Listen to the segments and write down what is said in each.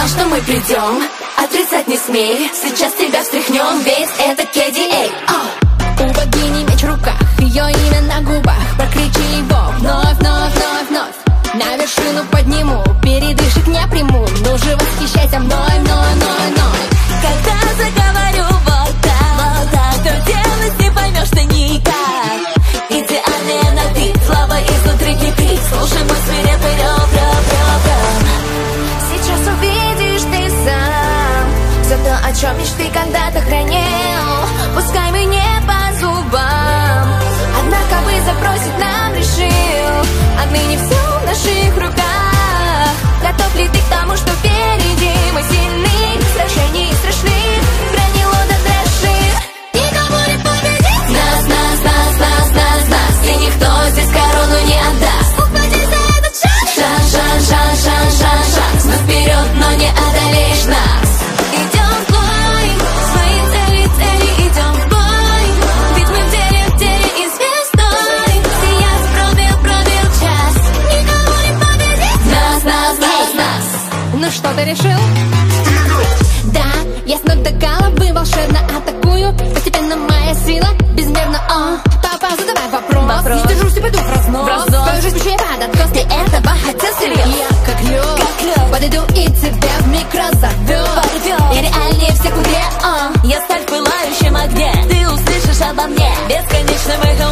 знал, что мы придем. Отрицать не смей, сейчас тебя встряхнем. Весь это KDA. У богини меч в руках, ее имя на губах. Прокричи его вновь, вновь, вновь, вновь. На вершину подниму, передышек не приму. Ну же восхищайся мной, мной, мной, мной. Когда заговорю вот так, то делать не поймешь ты никак. Идеальная на ты, слава изнутри кипит. Слушай мой свирепый рев, рев, рев, рев. Сейчас увидишь ты сам все то, о чем мечты когда-то хранил. Пускай мы не по зубам, однако вызов бросить нам решил. Отныне все в наших руках. Готов ли ты к тому, что впереди? Мы сильны, в сражении страшны. Бронило до дрожи, никому не победить. Нас, нас, нас, нас, нас, нас. И никто здесь корону не отдаст. Ухватись за этот шанс. Шанс, шанс, шанс, шанс, шанс, шанс. Мы вперед, но не одолеешь нас. Идем в бой, свои цели, цели, идем в бой. Ведь мы в деле и звездой. Сиять пробил час, никого не победить. Нас, нас, нас, нас. Ну что, ты решил? Да, я с ног до головы волшебно атакую. Постепенно моя сила безмерно. Папа, задавай вопрос. Не сдержусь и пойду в разнос. Твою жизнь пущу я под откос. Ты этого хотел всерьез? Я как лед подойду и тебя вмиг разорвет. Я реальнее всех в игре. Я сталь в пылающем огне. Ты услышишь обо мне бесконечным эхом.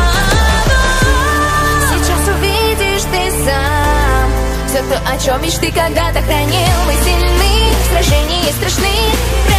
Сейчас увидишь ты сам все то, о чем мечты когда-то хранил. Мы сильны, в сражении страшны.